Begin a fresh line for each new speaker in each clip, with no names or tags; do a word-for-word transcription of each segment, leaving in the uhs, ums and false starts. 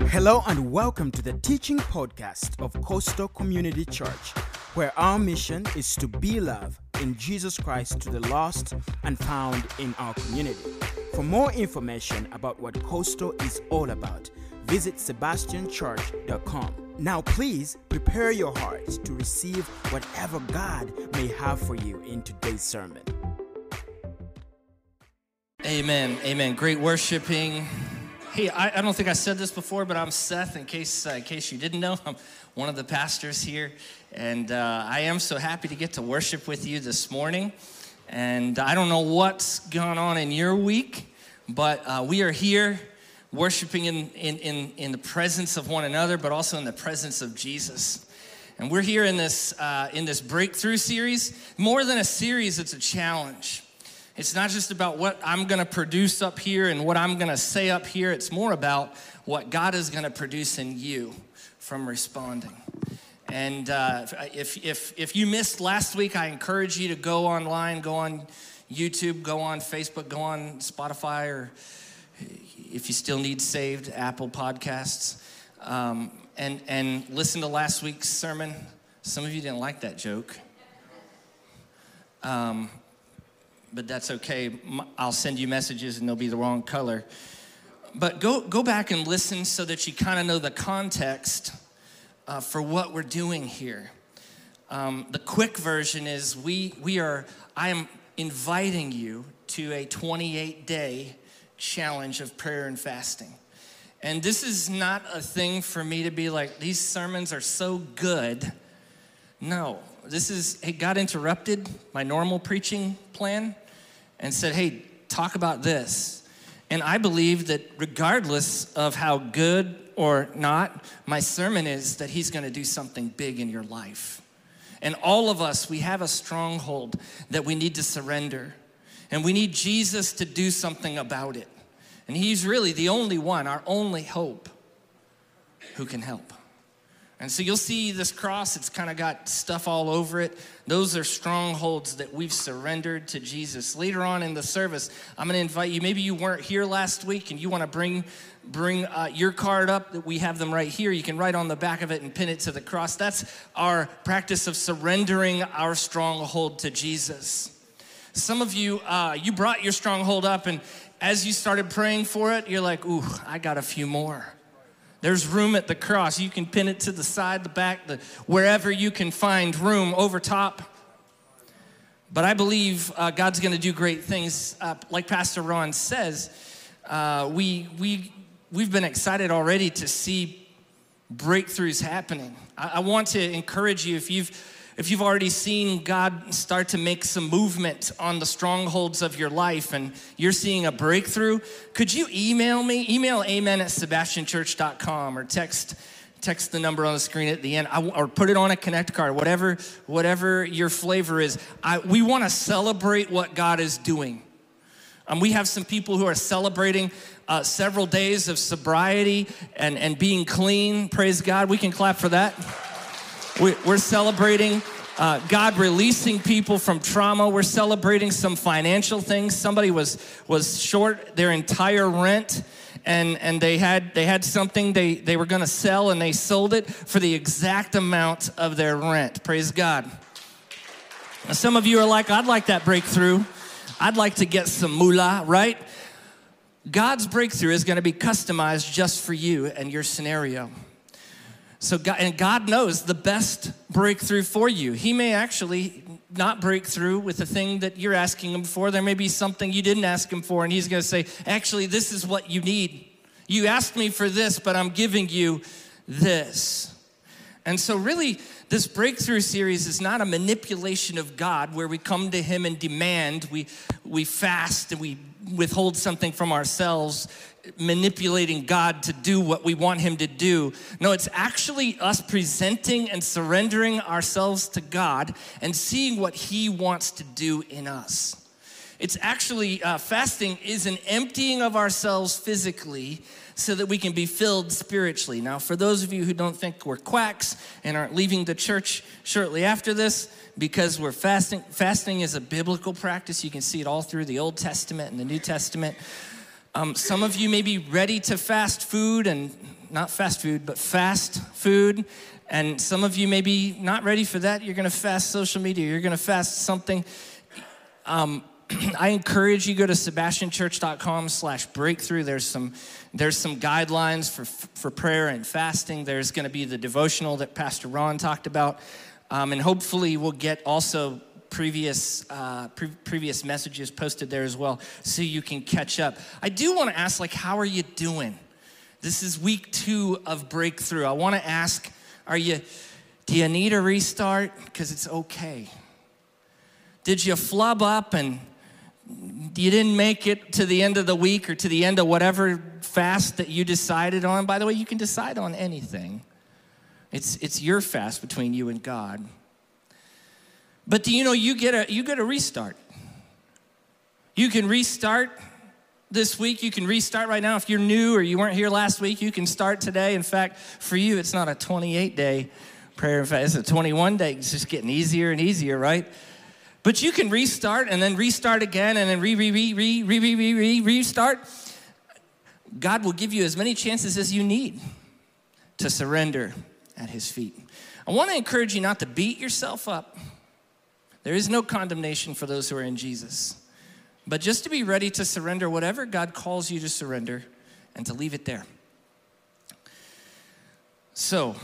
Hello and welcome to the teaching podcast of Coastal Community Church, where our mission is to be love in Jesus Christ to the lost and found in our community. For more information about what Coastal is all about, visit sebastian church dot com. Now please prepare your heart to receive whatever God may have for you in today's sermon.
Amen, amen. Great worshiping. Hey, I, I don't think I said this before, but I'm Seth, in case uh, in case you didn't know. I'm one of the pastors here, and uh, I am so happy to get to worship with you this morning. And I don't know what's gone on in your week, but uh, we are here worshiping in, in, in, in the presence of one another, but also in the presence of Jesus. And we're here in this uh, in this breakthrough series. More than a series, it's a challenge. It's not just about what I'm going to produce up here and what I'm going to say up here. It's more about what God is going to produce in you from responding. And uh, if if if you missed last week, I encourage you to go online, go on YouTube, go on Facebook, go on Spotify, or if you still need saved, Apple Podcasts, um, and and listen to last week's sermon. Some of you didn't like that joke. Um. But that's okay. I'll send you messages and they'll be the wrong color. But go go back and listen so that you kind of know the context uh, for what we're doing here. Um, the quick version is we we are. I am inviting you to a twenty-eight day challenge of prayer and fasting. And this is not a thing for me to be like, these sermons are so good. No, this is, hey, God interrupted my normal preaching plan and said, hey, talk about this. And I believe that regardless of how good or not my sermon is, that he's gonna do something big in your life. And all of us, we have a stronghold that we need to surrender. And we need Jesus to do something about it. And he's really the only one, our only hope, who can help. And so you'll see this cross, it's kind of got stuff all over it. Those are strongholds that we've surrendered to Jesus. Later on in the service, I'm going to invite you. Maybe you weren't here last week and you want to bring bring uh, your card up. That we have them right here. You can write on the back of it and pin it to the cross. That's our practice of surrendering our stronghold to Jesus. Some of you, uh, you brought your stronghold up, and as you started praying for it, you're like, ooh, I got a few more. There's room at the cross. You can pin it to the side, the back, the wherever you can find room over top. But I believe uh, God's going to do great things. Uh, like Pastor Ron says, uh, we we we've been excited already to see breakthroughs happening. I, I want to encourage you, if you've if you've already seen God start to make some movement on the strongholds of your life and you're seeing a breakthrough, could you email me? Email amen at sebastian church dot com or text text the number on the screen at the end, I, or put it on a Connect card, whatever whatever your flavor is. I, we want to celebrate what God is doing. Um, we have some people who are celebrating uh, several days of sobriety and, and being clean. Praise God. We can clap for that. We're celebrating uh, God releasing people from trauma. We're celebrating some financial things. Somebody was was short their entire rent, and, and they had they had something they, they were going to sell, and they sold it for the exact amount of their rent. Praise God. Now, some of you are like, I'd like that breakthrough. I'd like to get some moolah, right? God's breakthrough is going to be customized just for you and your scenario. So God, and God knows the best breakthrough for you. He may actually not break through with the thing that you're asking him for. There may be something you didn't ask him for, and he's going to say, actually, this is what you need. You asked me for this, but I'm giving you this. And so really, this breakthrough series is not a manipulation of God where we come to him and demand, we, we fast and we withhold something from ourselves, manipulating God to do what we want him to do. No, it's actually us presenting and surrendering ourselves to God and seeing what he wants to do in us. It's actually, uh, fasting is an emptying of ourselves physically so that we can be filled spiritually. Now, for those of you who don't think we're quacks and aren't leaving the church shortly after this because we're fasting, fasting is a biblical practice. You can see it all through the Old Testament and the New Testament. Um, some of you may be ready to fast food and not fast food, but fast food. And some of you may be not ready for that. You're gonna fast social media. You're gonna fast something. Um, I encourage you, go to sebastianchurch.com slash breakthrough. There's some, there's some guidelines for, for prayer and fasting. There's gonna be the devotional that Pastor Ron talked about. Um, and hopefully we'll get also previous uh, pre- previous messages posted there as well, so you can catch up. I do want to ask, like, how are you doing? This is week two of Breakthrough. I want to ask, are you? Do you need a restart? Because it's okay. Did you flub up and you didn't make it to the end of the week or to the end of whatever fast that you decided on? By the way, you can decide on anything. It's it's your fast between you and God. But do you know you get a you get a restart? You can restart this week. You can restart right now. If you're new or you weren't here last week, you can start today. In fact, for you, it's not a twenty-eight day prayer and fast. It's a twenty-one day. It's just getting easier and easier, right? But you can restart and then restart again and then re re re re re re re re restart. God will give you as many chances as you need to surrender at His feet. I want to encourage you not to beat yourself up. There is no condemnation for those who are in Jesus. But just to be ready to surrender whatever God calls you to surrender and to leave it there. So,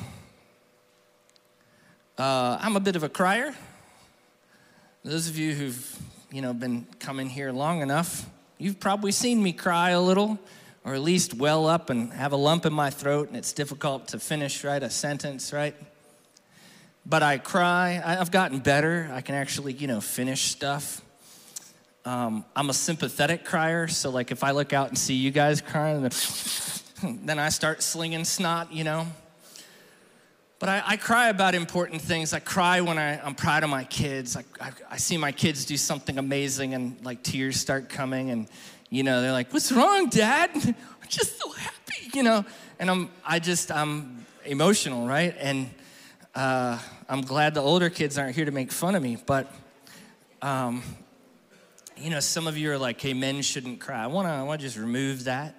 uh, I'm a bit of a crier. Those of you who've, you know, been coming here long enough, you've probably seen me cry a little, or at least well up and have a lump in my throat, and it's difficult to finish, right, a sentence, right? But I cry. I've gotten better. I can actually, you know, finish stuff. Um, I'm a sympathetic crier, so like if I look out and see you guys crying, then, then I start slinging snot, you know. But I, I cry about important things. I cry when I, I'm proud of my kids. I, I, I see my kids do something amazing and like tears start coming and, you know, they're like, "What's wrong, Dad?" I'm just so happy, you know. And I'm, I just, I'm emotional, right? And Uh, I'm glad the older kids aren't here to make fun of me, but, um, you know, some of you are like, "Hey, men shouldn't cry." I want to I want to just remove that.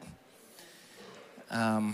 Um,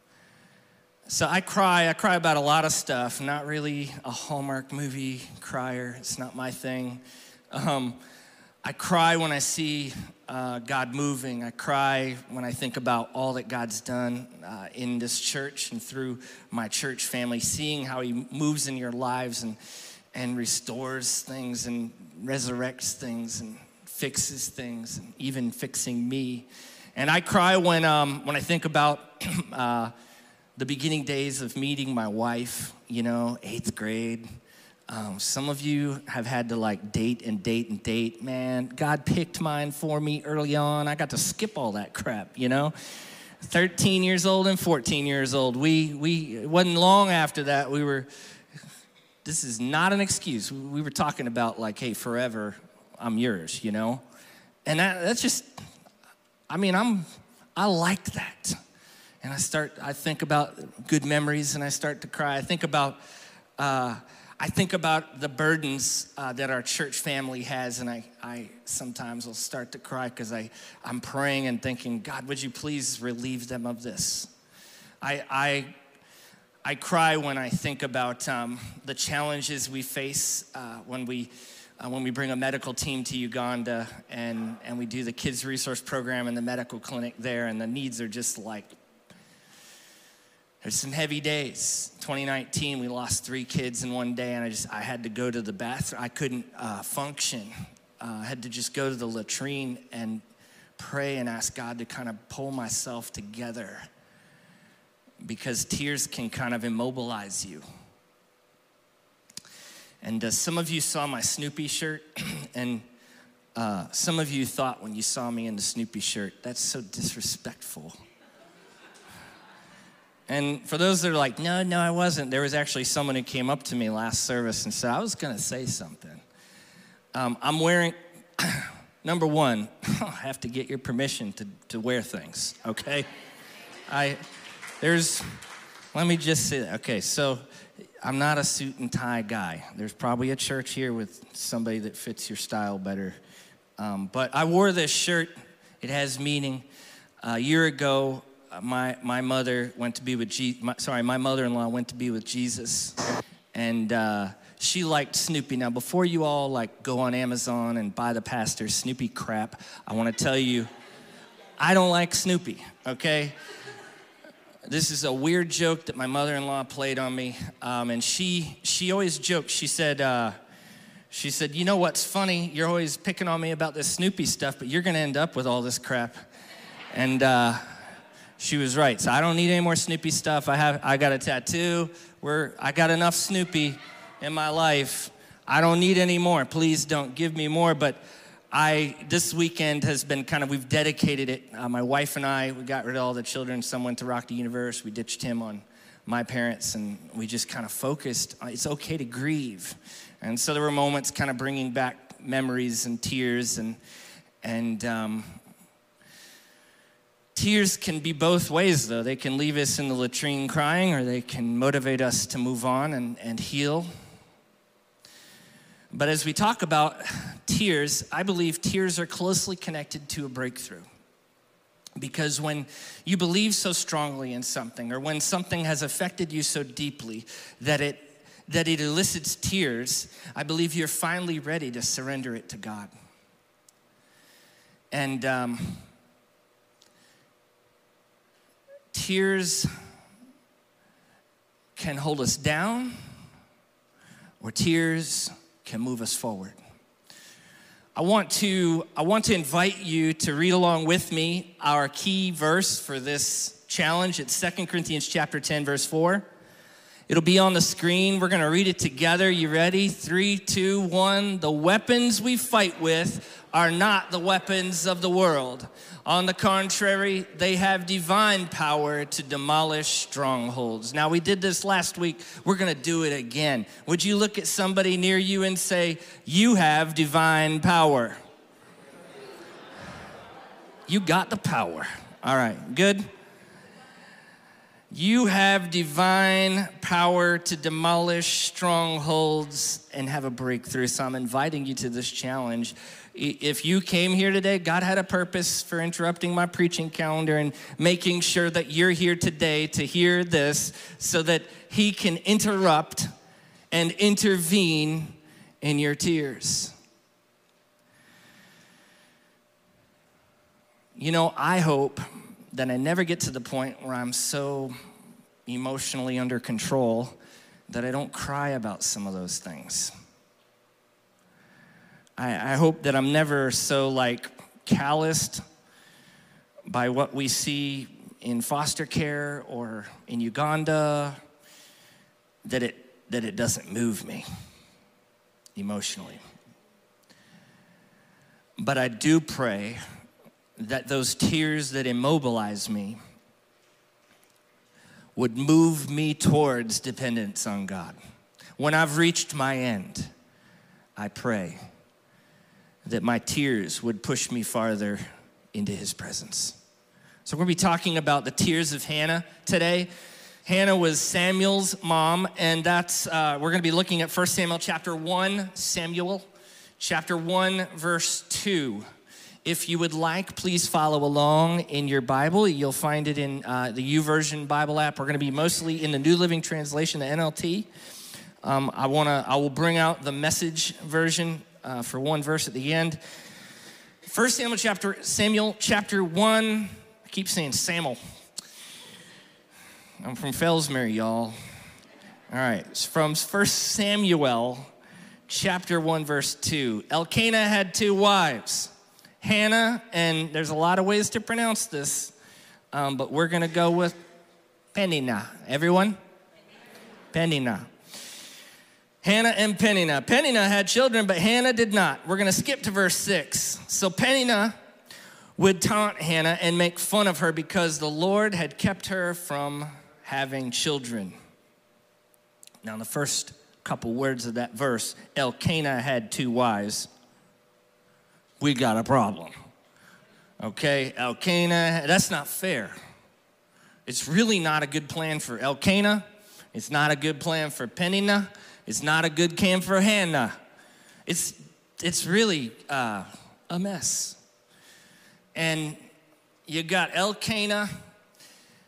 so I cry. I cry about a lot of stuff. Not really a Hallmark movie crier. It's not my thing. Um, I cry when I see uh, God moving. I cry when I think about all that God's done uh, in this church and through my church family, seeing how He moves in your lives and and restores things and resurrects things and fixes things, and even fixing me. And I cry when um, when I think about uh, the beginning days of meeting my wife. You know, eighth grade. Um, some of you have had to like date and date and date. Man, God picked mine for me early on. I got to skip all that crap, you know. thirteen years old and fourteen years old. We, we, it wasn't long after that, we were, this is not an excuse. We were talking about like, "Hey, forever, I'm yours," you know. And that, that's just, I mean, I'm, I like that. And I start, I think about good memories and I start to cry. I think about, uh, I think about the burdens uh, that our church family has, and I, I sometimes will start to cry because I, I'm praying and thinking, "God, would you please relieve them of this?" I, I, I cry when I think about um, the challenges we face uh, when we, uh, when we bring a medical team to Uganda and, and we do the kids resource program in the medical clinic there, and the needs are just like, there's some heavy days. twenty nineteen, we lost three kids in one day, and I just, I had to go to the bathroom. I couldn't uh, function. Uh, I had to just go to the latrine and pray and ask God to kind of pull myself together, because tears can kind of immobilize you. And uh, some of you saw my Snoopy shirt, and uh, some of you thought when you saw me in the Snoopy shirt, "That's so disrespectful." And for those that are like, "No, no, I wasn't," there was actually someone who came up to me last service and said, "I was gonna say something." Um, I'm wearing, number one, I have to get your permission to, to wear things, okay? I, there's, let me just say that. Okay, so I'm not a suit and tie guy. There's probably a church here with somebody that fits your style better. Um, but I wore this shirt. It has meaning. A year ago, my my mother went to be with Je- my, sorry, my mother-in-law went to be with Jesus, and uh, she liked Snoopy. Now, before you all like go on Amazon and buy the pastor's Snoopy crap, I want to tell you, I don't like Snoopy. Okay, this is a weird joke that my mother-in-law played on me, um, and she she always joked. She said. Uh, She said, you know what's funny? You're always picking on me about this Snoopy stuff, but you're going to end up with all this crap. And uh, she was right. So I don't need any more Snoopy stuff. I have, I got a tattoo. We're, I got enough Snoopy in my life. I don't need any more. Please don't give me more. But I, this weekend has been kind of, we've dedicated it. Uh, my wife and I, we got rid of all the children. Some went to Rock the Universe. We ditched him on my parents, and we just kind of focused. It's okay to grieve. And so there were moments kind of bringing back memories and tears, and and um, tears can be both ways, though. They can leave us in the latrine crying, or they can motivate us to move on and, and heal. But as we talk about tears, I believe tears are closely connected to a breakthrough. Because when you believe so strongly in something, or when something has affected you so deeply that it that it elicits tears, I believe you're finally ready to surrender it to God. And um, tears can hold us down, or tears can move us forward. I want to I want to invite you to read along with me our key verse for this challenge. It's Second Corinthians chapter ten, verse four. It'll be on the screen. We're going to read it together. You ready? Three, two, one. The weapons we fight with are not the weapons of the world. On the contrary, they have divine power to demolish strongholds. Now, we did this last week. We're going to do it again. Would you look at somebody near you and say, you have divine power? You got the power. All right, good. You have divine power to demolish strongholds and have a breakthrough. So I'm inviting you to this challenge. If you came here today, God had a purpose for interrupting my preaching calendar and making sure that you're here today to hear this so that he can interrupt and intervene in your tears. You know, I hope that I never get to the point where I'm so emotionally under control that I don't cry about some of those things. I, I hope that I'm never so like calloused by what we see in foster care or in Uganda that it that it doesn't move me emotionally. But I do pray that those tears that immobilize me would move me towards dependence on God. When I've reached my end, I pray that my tears would push me farther into his presence. So we're gonna be talking about the tears of Hannah today. Hannah was Samuel's mom, and that's, uh, we're gonna be looking at First Samuel chapter one, Samuel chapter one, verse two. If you would like, please follow along in your Bible. You'll find it in uh, the YouVersion Bible app. We're going to be mostly in the New Living Translation, the N L T. Um, I wanna, I will bring out the Message version uh, for one verse at the end. First Samuel chapter Samuel chapter one. I keep saying Samuel. I'm from Fellsmere, y'all. All right, it's from First Samuel chapter one, verse two. Elkanah had two wives, Hannah, and there's a lot of ways to pronounce this, um, but we're going to go with Peninnah. Everyone? Peninnah. Hannah and Peninnah. Peninnah had children, but Hannah did not. We're going to skip to verse six. So Peninnah would taunt Hannah and make fun of her because the Lord had kept her from having children. Now, in the first couple words of that verse, Elkanah had two wives. We got a problem. Okay, Elkanah, that's not fair. It's really not a good plan for Elkanah. It's not a good plan for Peninnah. It's not a good plan for Hannah. It's, it's really uh, a mess. And you got Elkanah,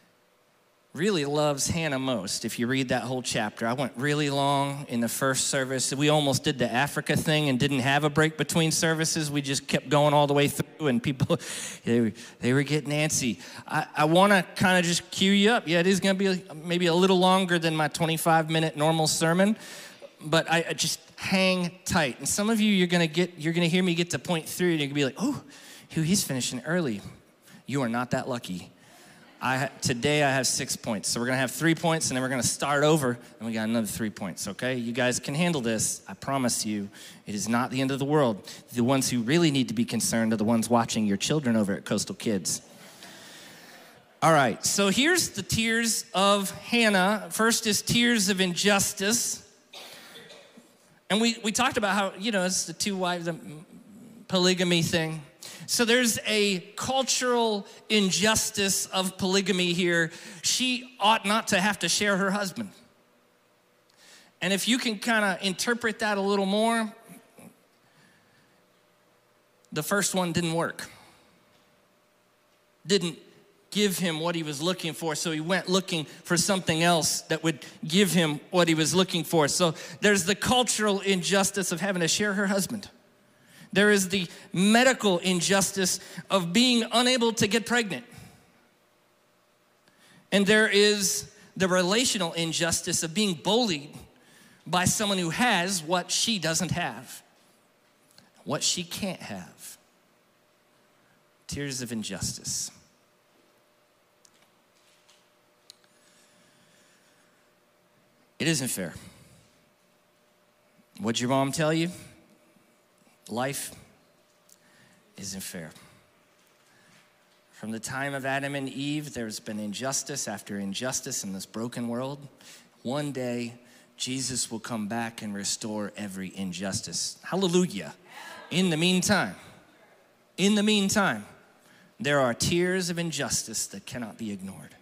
really loves Hannah most. If you read that whole chapter, I went really long in the first service. We almost did the Africa thing and didn't have a break between services. We just kept going all the way through, and people, they were, they were getting antsy. I, I want to kind of just cue you up. Yeah, it is going to be maybe a little longer than my twenty-five minute normal sermon, but I, I just hang tight. And some of you, you're going to get, you're going to hear me get to point three, and you're going to be like, oh, he's finishing early. You are not that lucky. I, today I have six points. So we're going to have three points, and then we're going to start over, and we got another three points, okay? You guys can handle this. I promise you, it is not the end of the world. The ones who really need to be concerned are the ones watching your children over at Coastal Kids. All right, so here's the tears of Hannah. First is tears of injustice. And we, we talked about how, you know, it's the two wives, the polygamy thing. So there's a cultural injustice of polygamy here. She ought not to have to share her husband. And if you can kind of interpret that a little more, the first one didn't work. Didn't give him what he was looking for, so he went looking for something else that would give him what he was looking for. So there's the cultural injustice of having to share her husband. There is the medical injustice of being unable to get pregnant. And there is the relational injustice of being bullied by someone who has what she doesn't have, what she can't have. Tears of injustice. It isn't fair. What'd your mom tell you? Life isn't fair. From the time of Adam and Eve, there's been injustice after injustice in this broken world. One day, Jesus will come back and restore every injustice. Hallelujah. In the meantime, in the meantime, there are tears of injustice that cannot be ignored.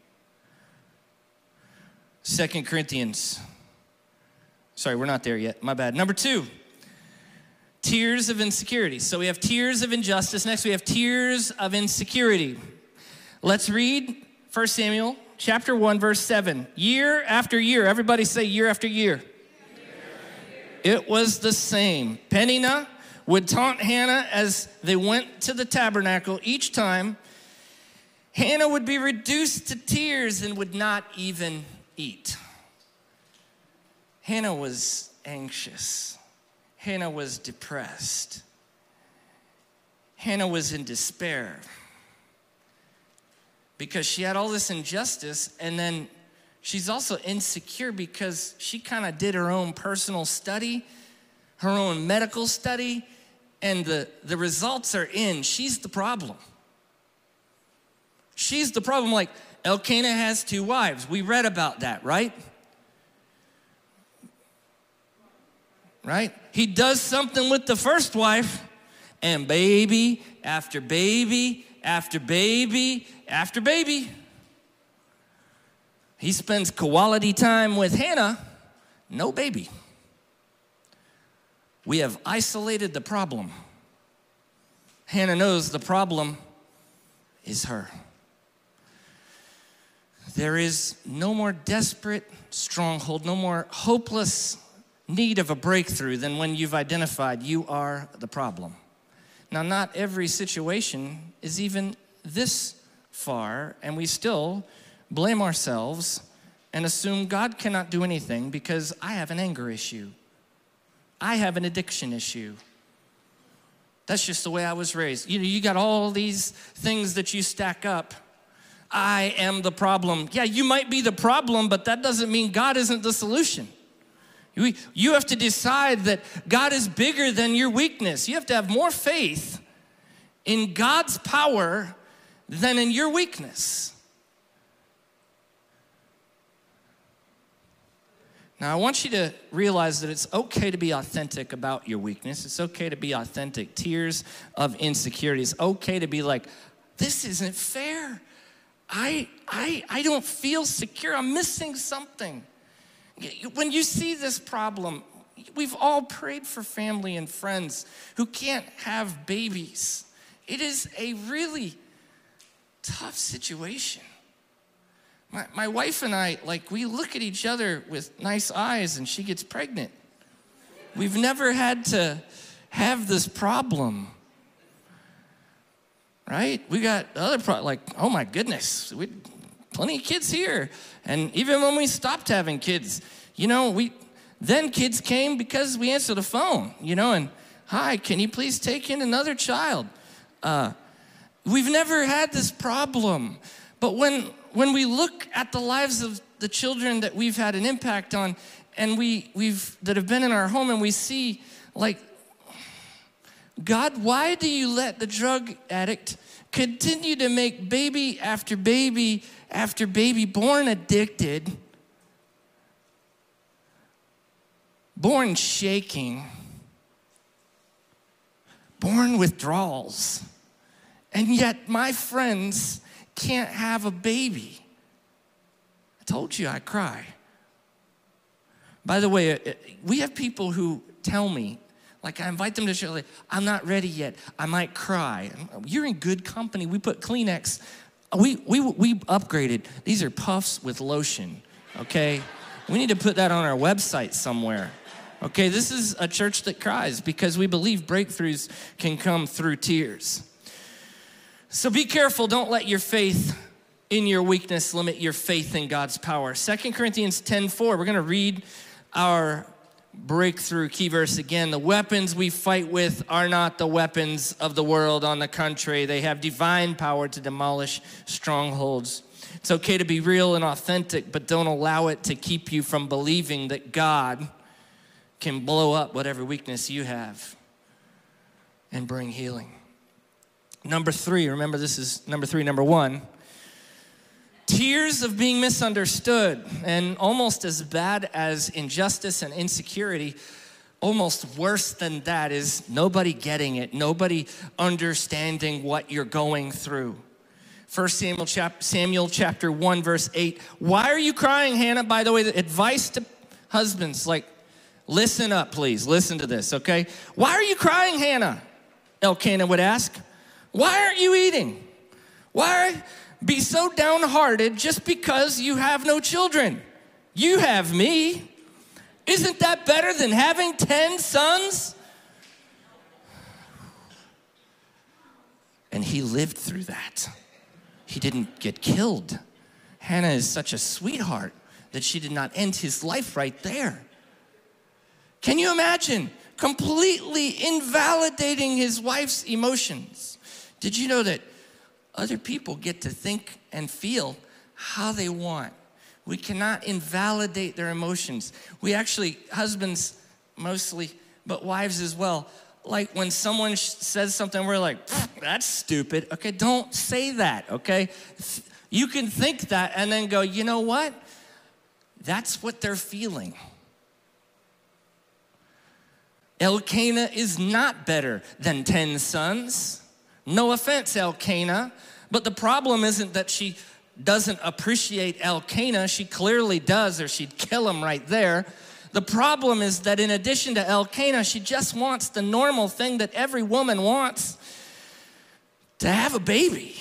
Second Corinthians. Sorry, we're not there yet. My bad. Number two. Tears of insecurity. So we have tears of injustice. Next we have tears of insecurity. Let's read First Samuel chapter one, verse seven. Year after year. Everybody say year after year. Year after year. It was the same. Peninnah would taunt Hannah as they went to the tabernacle. Each time, Hannah would be reduced to tears and would not even eat. Hannah was anxious. Hannah was depressed. Hannah was in despair because she had all this injustice, and then she's also insecure because she kind of did her own personal study, her own medical study, and the, the results are in. She's the problem. She's the problem. Like Elkanah has two wives. We read about that, right? Right? He does something with the first wife, and baby after baby after baby after baby. He spends quality time with Hannah, no baby. We have isolated the problem. Hannah knows the problem is her. There is no more desperate stronghold, no more hopeless need of a breakthrough than when you've identified you are the problem. Now, not every situation is even this far, and we still blame ourselves and assume God cannot do anything because I have an anger issue. I have an addiction issue. That's just the way I was raised. You know, you got all these things that you stack up. I am the problem. Yeah, you might be the problem, but that doesn't mean God isn't the solution. You have to decide that God is bigger than your weakness. You have to have more faith in God's power than in your weakness. Now, I want you to realize that it's okay to be authentic about your weakness. It's okay to be authentic. Tears of insecurity. It's okay to be like, this isn't fair. I, I, I don't feel secure. I'm missing something. When you see this problem, we've all prayed for family and friends who can't have babies. It is a really tough situation. my, my wife and I, like, we look at each other with nice eyes and she gets pregnant. We've never had to have this problem, right? We got other pro- like, oh my goodness, we plenty of kids here. And even when we stopped having kids, you know, we then kids came because we answered the phone, you know, and hi, can you please take in another child? Uh, we've never had this problem. But when when we look at the lives of the children that we've had an impact on, and we we've that have been in our home, and we see, like, God, why do you let the drug addict continue to make baby after baby after baby born addicted, born shaking, born withdrawals, and yet my friends can't have a baby? I told you I cry. By the way, we have people who tell me, like, I invite them to share, like, I'm not ready yet, I might cry. You're in good company. We put Kleenex. We, we, we upgraded. These are puffs with lotion, okay? We need to put that on our website somewhere. Okay, this is a church that cries because we believe breakthroughs can come through tears. So be careful, don't let your faith in your weakness limit your faith in God's power. Second Corinthians ten four, we're gonna read our breakthrough key verse again. The weapons we fight with are not the weapons of the world. On the contrary, they have divine power to demolish strongholds. It's okay to be real and authentic, but don't allow it to keep you from believing that God can blow up whatever weakness you have and bring healing. Number three, remember this is number three, number one, tears of being misunderstood. And almost as bad as injustice and insecurity, almost worse than that is nobody getting it, nobody understanding what you're going through. First Samuel, chap- Samuel chapter one, verse eight. Why are you crying, Hannah? By the way, the advice to husbands, like, listen up, please. Listen to this, okay? Why are you crying, Hannah? Elkanah would ask. Why aren't you eating? Why be so downhearted just because you have no children? You have me. Isn't that better than having ten sons? And he lived through that. He didn't get killed. Hannah is such a sweetheart that she did not end his life right there. Can you imagine completely invalidating his wife's emotions? Did you know that other people get to think and feel how they want? We cannot invalidate their emotions. We actually, husbands mostly, but wives as well, like when someone sh- says something, we're like, that's stupid. Okay, don't say that, okay? You can think that and then go, you know what? That's what they're feeling. Elkanah is not better than ten sons. No offense, Elkanah, but the problem isn't that she doesn't appreciate Elkanah. She clearly does, or she'd kill him right there. The problem is that in addition to Elkanah, she just wants the normal thing that every woman wants, to have a baby.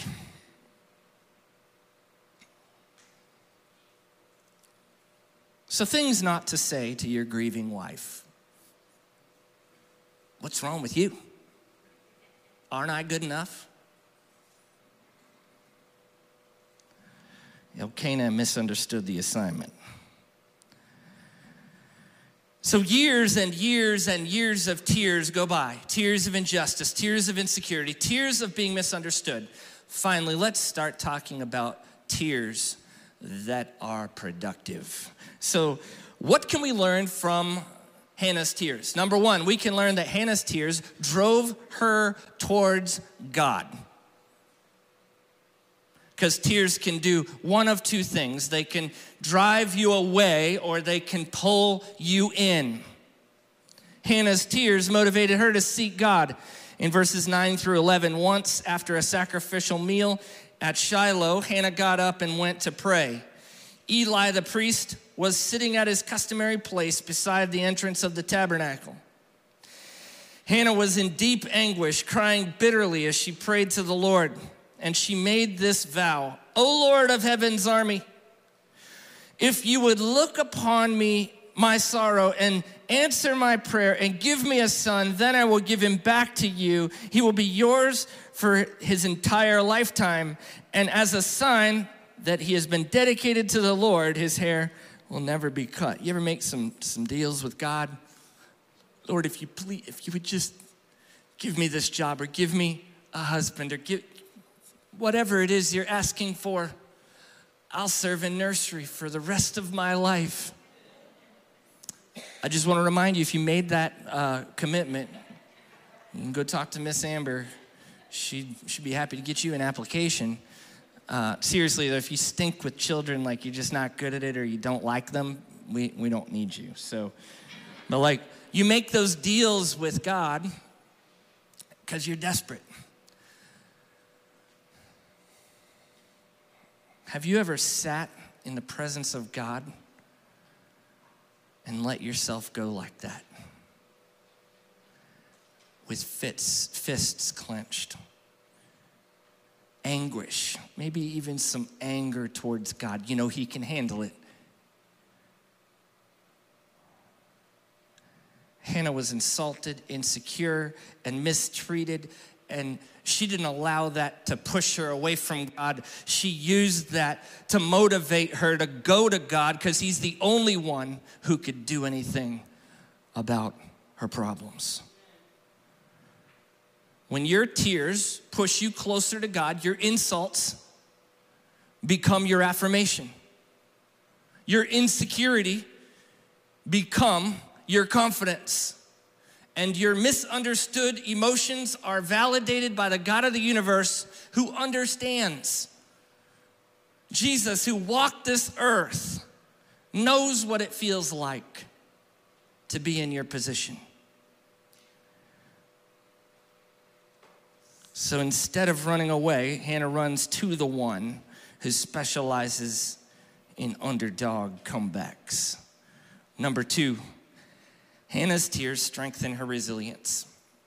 So things not to say to your grieving wife. What's wrong with you? Aren't I good enough? Elkanah misunderstood the assignment. So years and years and years of tears go by. Tears of injustice, tears of insecurity, tears of being misunderstood. Finally, let's start talking about tears that are productive. So what can we learn from Hannah's tears? Number one, we can learn that Hannah's tears drove her towards God. Because tears can do one of two things. They can drive you away or they can pull you in. Hannah's tears motivated her to seek God. In verses nine through eleven, once after a sacrificial meal at Shiloh, Hannah got up and went to pray. Eli the priest was sitting at his customary place beside the entrance of the tabernacle. Hannah was in deep anguish, crying bitterly as she prayed to the Lord. And she made this vow, O Lord of heaven's army, if you would look upon me, my sorrow, and answer my prayer and give me a son, then I will give him back to you. He will be yours for his entire lifetime. And as a sign that he has been dedicated to the Lord, his hair will never be cut. You ever make some, some deals with God? Lord, if you please, if you would just give me this job or give me a husband or give whatever it is you're asking for, I'll serve in nursery for the rest of my life. I just want to remind you, if you made that uh, commitment, you can go talk to Miss Amber. She should be happy to get you an application. Uh, seriously, though, if you stink with children, like you're just not good at it or you don't like them, we, we don't need you. So, but like, you make those deals with God because you're desperate. Have you ever sat in the presence of God and let yourself go like that? With fists, fists clenched. Anguish, maybe even some anger towards God. You know, he can handle it. Hannah was insulted, insecure, and mistreated, and she didn't allow that to push her away from God. She used that to motivate her to go to God because he's the only one who could do anything about her problems. When your tears push you closer to God, your insults become your affirmation. Your insecurity become your confidence. And your misunderstood emotions are validated by the God of the universe who understands. Jesus, who walked this earth, knows what it feels like to be in your position. So instead of running away, Hannah runs to the one who specializes in underdog comebacks. Number two, Hannah's tears strengthen her resilience.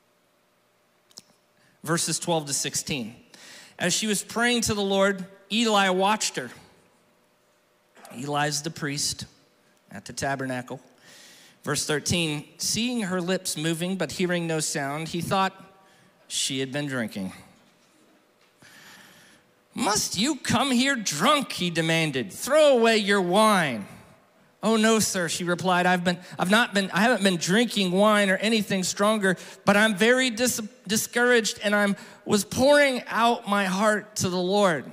Verses twelve to sixteen. As she was praying to the Lord, Eli watched her. Eli's the priest at the tabernacle. Verse thirteen, seeing her lips moving but hearing no sound, he thought she had been drinking. Must you come here drunk, he demanded. Throw away your wine. Oh no, sir, she replied. I've been, I've not been, I haven't been drinking wine or anything stronger, but I'm very dis- discouraged and I was pouring out my heart to the Lord.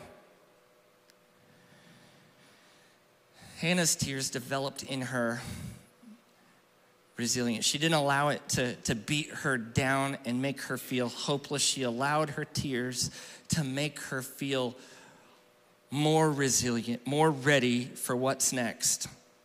Hannah's tears developed in her resilience. She didn't allow it to, to beat her down and make her feel hopeless. She allowed her tears to make her feel more resilient, more ready for what's next.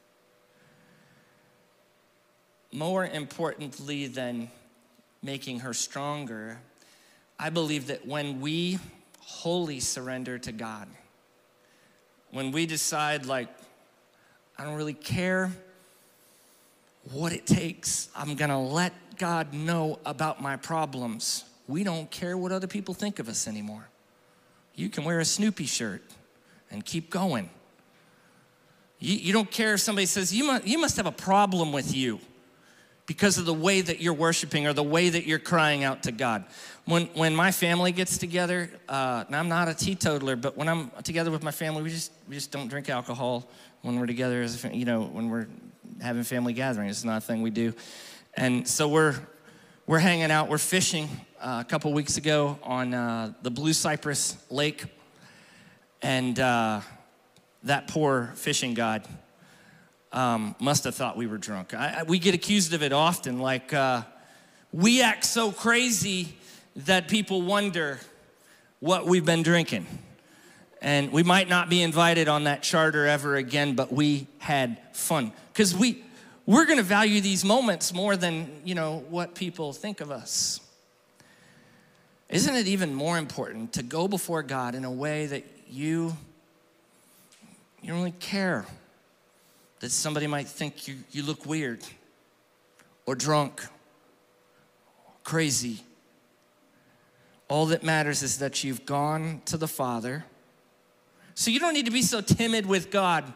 More importantly than making her stronger, I believe that when we wholly surrender to God, when we decide, like, I don't really care what it takes, I'm gonna let God know about my problems. We don't care what other people think of us anymore. You can wear a Snoopy shirt and keep going. You, you don't care if somebody says, you must, you must have a problem with you because of the way that you're worshiping or the way that you're crying out to God. When when my family gets together, uh, and I'm not a teetotaler, but when I'm together with my family, we just we just don't drink alcohol when we're together, as a, you know, when we're having family gatherings. It's not a thing we do. And so we're we're hanging out, we're fishing uh, a couple weeks ago on uh, the Blue Cypress Lake, and uh, that poor fishing guide Um, must have thought we were drunk. I, I, we get accused of it often, like uh, we act so crazy that people wonder what we've been drinking. And we might not be invited on that charter ever again, but we had fun. Because we, we're gonna value these moments more than, you know, what people think of us. Isn't it even more important to go before God in a way that you, you don't really care that somebody might think you, you look weird or drunk, or crazy? All that matters is that you've gone to the Father. So you don't need to be so timid with God.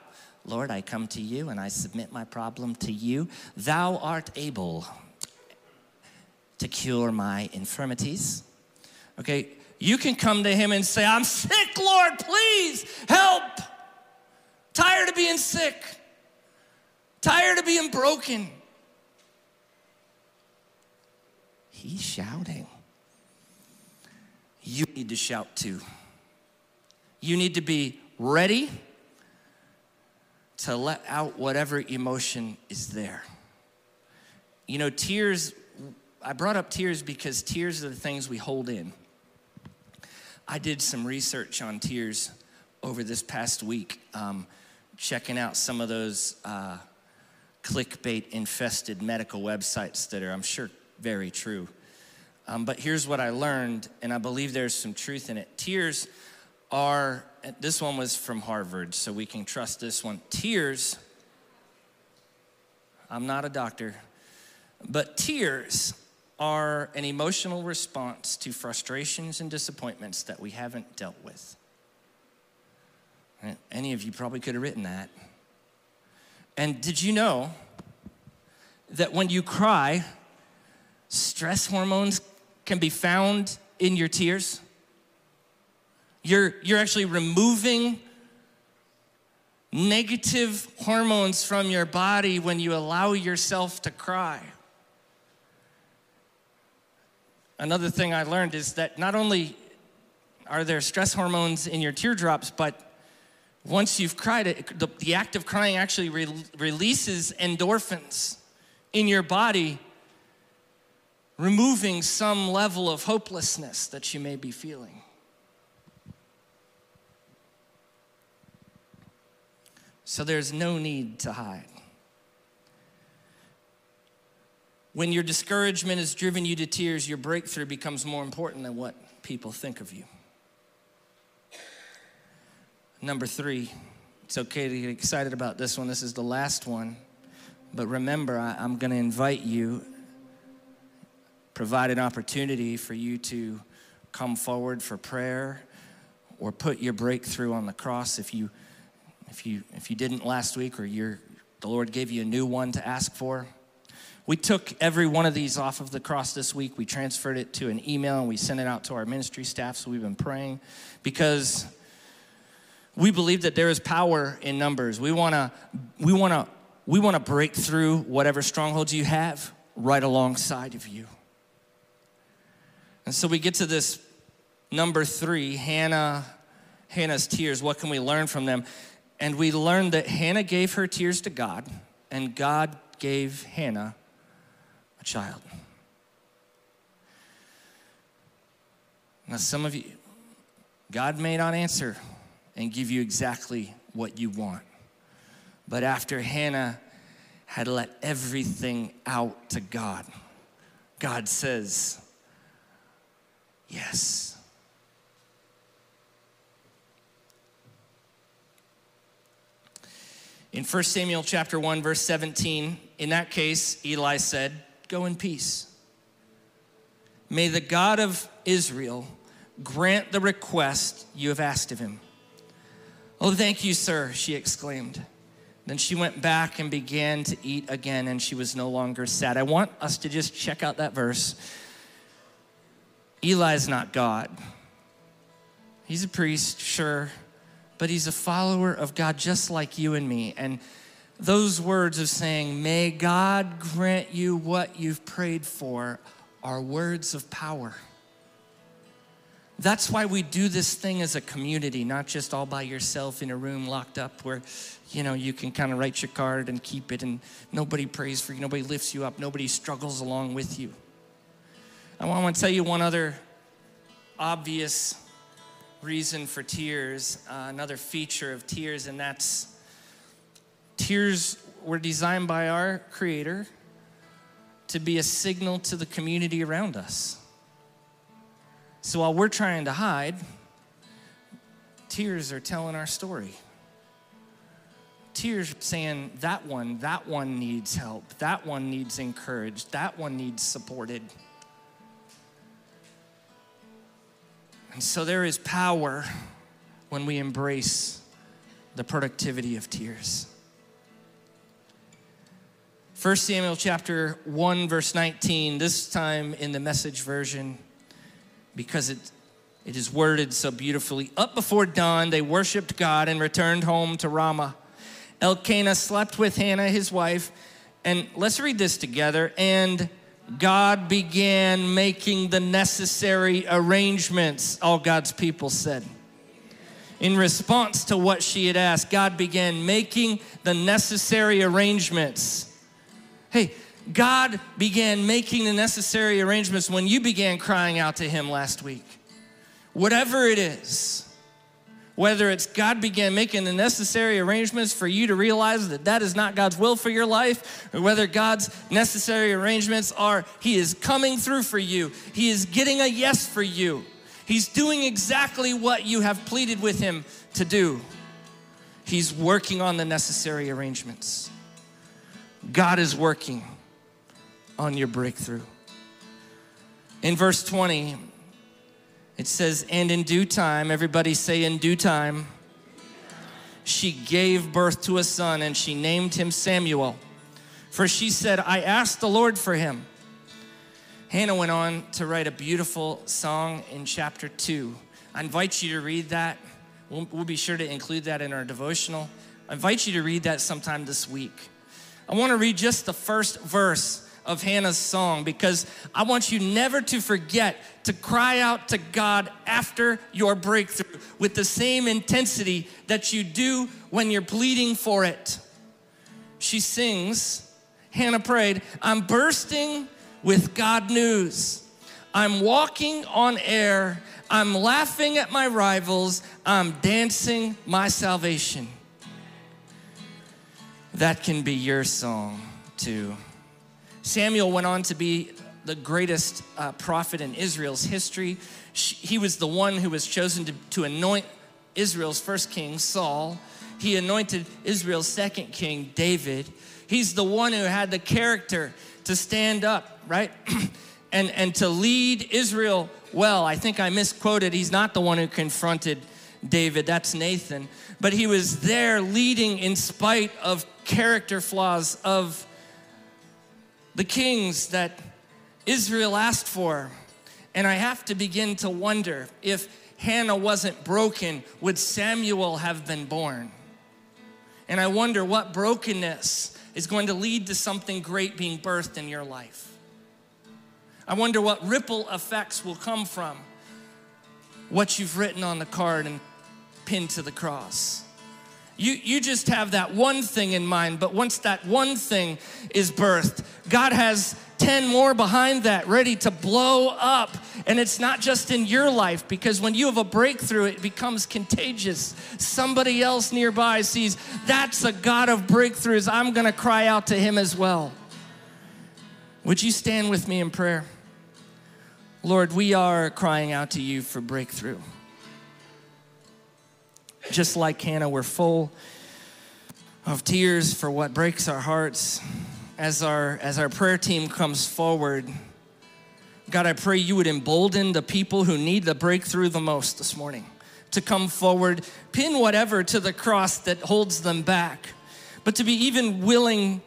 Lord, I come to you and I submit my problem to you. Thou art able to cure my infirmities. Okay, you can come to him and say, I'm sick, Lord, please help. Tired of being sick. Tired of being broken. He's shouting. You need to shout too. You need to be ready to let out whatever emotion is there. You know, tears, I brought up tears because tears are the things we hold in. I did some research on tears over this past week, um, checking out some of those uh, clickbait-infested medical websites that are, I'm sure, very true. Um, but here's what I learned, and I believe there's some truth in it. Tears are, this one was from Harvard, so we can trust this one. Tears, I'm not a doctor, but tears are an emotional response to frustrations and disappointments that we haven't dealt with. Any of you probably could have written that. And did you know that when you cry, stress hormones can be found in your tears? You're, you're actually removing negative hormones from your body when you allow yourself to cry. Another thing I learned is that not only are there stress hormones in your teardrops, but once you've cried, it, the, the act of crying actually re- releases endorphins in your body, removing some level of hopelessness that you may be feeling. So there's no need to hide. When your discouragement has driven you to tears, your breakthrough becomes more important than what people think of you. Number three, it's okay to get excited about this one. This is the last one. But remember, I, I'm going to invite you, provide an opportunity for you to come forward for prayer or put your breakthrough on the cross if you if you if you didn't last week, or you're, the Lord gave you a new one to ask for. We took every one of these off of the cross this week. We transferred it to an email and we sent it out to our ministry staff. So we've been praying because we believe that there is power in numbers. We want to we want to we want to break through whatever strongholds you have right alongside of you. And so we get to this number three, Hannah, Hannah's tears. What can we learn from them? And we learned that Hannah gave her tears to God, and God gave Hannah a child. Now, some of you, God may not answer and give you exactly what you want. But after Hannah had let everything out to God, God says, yes. In First Samuel chapter one, verse seventeen, in that case, Eli said, go in peace. May the God of Israel grant the request you have asked of him. Oh, thank you, sir, she exclaimed. Then she went back and began to eat again, and she was no longer sad. I want us to just check out that verse. Eli's not God. He's a priest, sure, but he's a follower of God just like you and me. And those words of saying, may God grant you what you've prayed for, are words of power. That's why we do this thing as a community, not just all by yourself in a room locked up where, you know, you can kind of write your card and keep it and nobody prays for you, nobody lifts you up, nobody struggles along with you. I want to tell you one other obvious reason for tears, uh, another feature of tears, and that's tears were designed by our Creator to be a signal to the community around us. So while we're trying to hide, tears are telling our story. Tears saying, that one, that one needs help. That one needs encouraged. That one needs supported. And so there is power when we embrace the productivity of tears. First Samuel chapter one, verse nineteen, this time in the Message version, because it, it is worded so beautifully. Up before dawn, they worshiped God and returned home to Ramah. Elkanah slept with Hannah, his wife, and let's read this together. And God began making the necessary arrangements, all God's people said. In response to what she had asked, God began making the necessary arrangements. Hey, God began making the necessary arrangements when you began crying out to Him last week. Whatever it is, whether it's God began making the necessary arrangements for you to realize that that is not God's will for your life, or whether God's necessary arrangements are He is coming through for you. He is getting a yes for you. He's doing exactly what you have pleaded with Him to do. He's working on the necessary arrangements. God is working on your breakthrough. In verse twenty, it says, and in due time, everybody say in due time, she gave birth to a son and she named him Samuel. For she said, I asked the Lord for him. Hannah went on to write a beautiful song in chapter two. I invite you to read that. We'll, we'll be sure to include that in our devotional. I invite you to read that sometime this week. I want to read just the first verse of Hannah's song because I want you never to forget to cry out to God after your breakthrough with the same intensity that you do when you're pleading for it. She sings, Hannah prayed, I'm bursting with God news. I'm walking on air. I'm laughing at my rivals. I'm dancing my salvation. That can be your song too. Samuel went on to be the greatest uh, prophet in Israel's history. She, he was the one who was chosen to, to anoint Israel's first king, Saul. He anointed Israel's second king, David. He's the one who had the character to stand up, right? and, and to lead Israel well. I think I misquoted. He's not the one who confronted David. That's Nathan. But he was there leading in spite of character flaws of the kings that Israel asked for. And I have to begin to wonder if Hannah wasn't broken, would Samuel have been born? And I wonder what brokenness is going to lead to something great being birthed in your life. I wonder what ripple effects will come from what you've written on the card and pinned to the cross. You, you just have that one thing in mind, but once that one thing is birthed, God has ten more behind that ready to blow up. And it's not just in your life, because when you have a breakthrough, it becomes contagious. Somebody else nearby sees, that's a God of breakthroughs. I'm gonna cry out to Him as well. Would you stand with me in prayer? Lord, we are crying out to You for breakthrough. Just like Hannah, we're full of tears for what breaks our hearts. As our, as our prayer team comes forward, God, I pray You would embolden the people who need the breakthrough the most this morning to come forward, pin whatever to the cross that holds them back, but to be even willing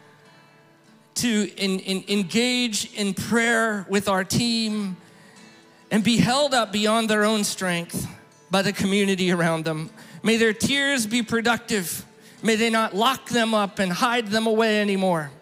to in, in, engage in prayer with our team and be held up beyond their own strength by the community around them. May their tears be productive. May they not lock them up and hide them away anymore.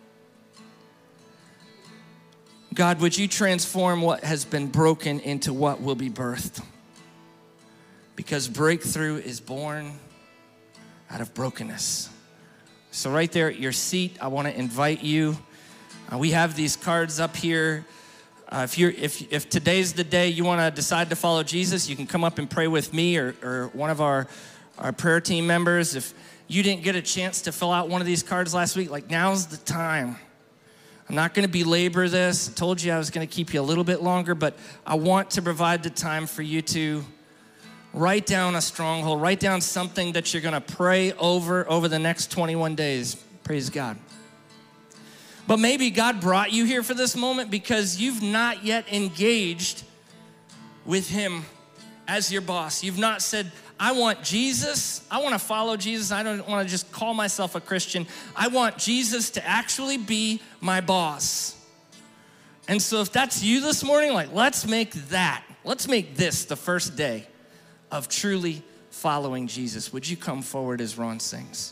God, would You transform what has been broken into what will be birthed? Because breakthrough is born out of brokenness. So right there at your seat, I want to invite you. Uh, we have these cards up here. Uh, if you're, if if today's the day you want to decide to follow Jesus, you can come up and pray with me or, or one of our, our prayer team members. If you didn't get a chance to fill out one of these cards last week, like now's the time. I'm not going to belabor this. I told you I was going to keep you a little bit longer, but I want to provide the time for you to write down a stronghold, write down something that you're going to pray over over the next twenty-one days. Praise God. But maybe God brought you here for this moment because you've not yet engaged with Him as your boss. You've not said, I want Jesus. I want to follow Jesus. I don't want to just call myself a Christian. I want Jesus to actually be my boss. And so if that's you this morning, like, let's make that, let's make this the first day of truly following Jesus. Would you come forward as Ron sings?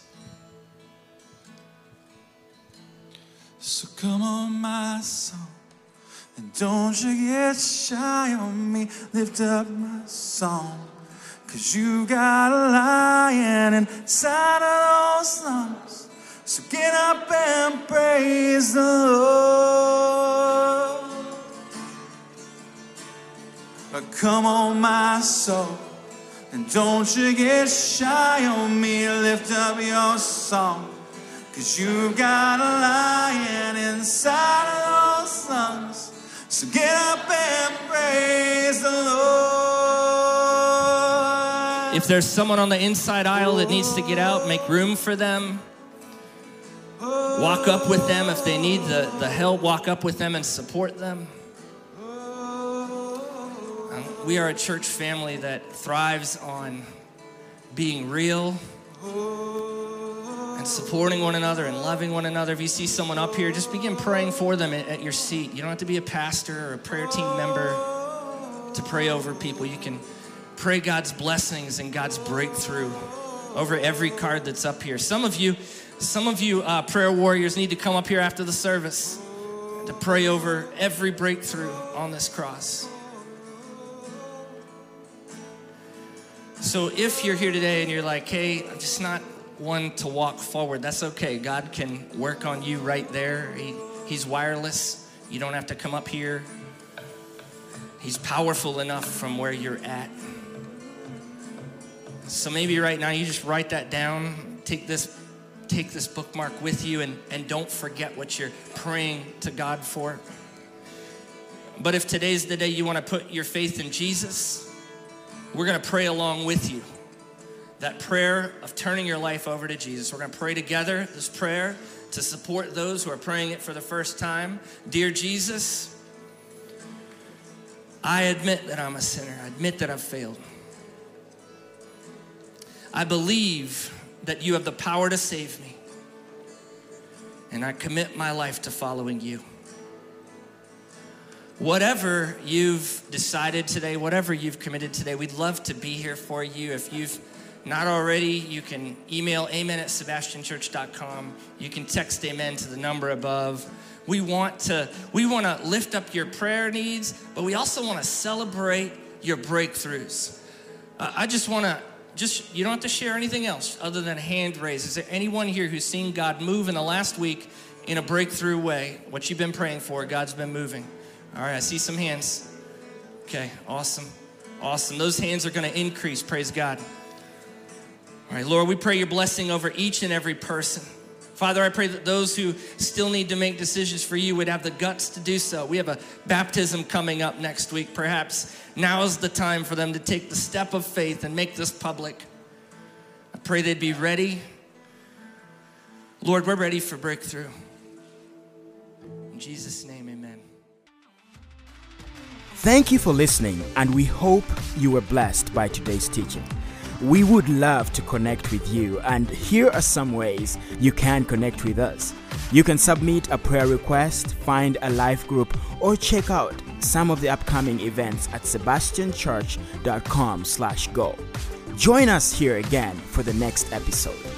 So come on, my soul, and don't you get shy on me. Lift up my song, 'cause you got a lion inside of those lungs. So get up and praise the Lord. But come on, my soul, and don't you get shy on me. Lift up your song, 'cause you got a lion inside of those lungs. So get up and praise the Lord.
If there's someone on the inside aisle that needs to get out, make room for them. Walk up with them if they need the, the help. Walk up with them and support them. Um, we are a church family that thrives on being real and supporting one another and loving one another. If you see someone up here, just begin praying for them at, at your seat. You don't have to be a pastor or a prayer team member to pray over people. You can pray God's blessings and God's breakthrough over every card that's up here. Some of you, some of you uh, prayer warriors need to come up here after the service to pray over every breakthrough on this cross. So if you're here today and you're like, hey, I'm just not one to walk forward, that's okay. God can work on you right there. He, he's wireless. You don't have to come up here. He's powerful enough from where you're at. So maybe right now you just write that down. Take this, take this bookmark with you, and, and don't forget what you're praying to God for. But if today's the day you want to put your faith in Jesus, we're going to pray along with you. That prayer of turning your life over to Jesus. We're going to pray together this prayer to support those who are praying it for the first time. Dear Jesus, I admit that I'm a sinner. I admit that I've failed. I believe that you have the power to save me. And I commit my life to following you. Whatever you've decided today, whatever you've committed today, we'd love to be here for you. If you've not already, you can email amen at sebastian church dot com. You can text amen to the number above. We want to we want to lift up your prayer needs, but we also want to celebrate your breakthroughs. Uh, I just want to just you don't have to share anything else other than hand raise. Is there anyone here who's seen God move in the last week in a breakthrough way? What you've been praying for, God's been moving. All right, I see some hands. Okay, awesome, awesome. Those hands are going to increase. Praise God. All right, Lord, we pray your blessing over each and every person. Father, I pray that those who still need to make decisions for you would have the guts to do so. We have a baptism coming up next week. Perhaps now is the time for them to take the step of faith and make this public. I pray they'd be ready. Lord, we're ready for breakthrough. In Jesus' name, amen.
Thank you for listening, and we hope you were blessed by today's teaching. We would love to connect with you, and here are some ways you can connect with us. You can submit a prayer request, find a life group, or check out some of the upcoming events at sebastian church dot com slash go. Join us here again for the next episode.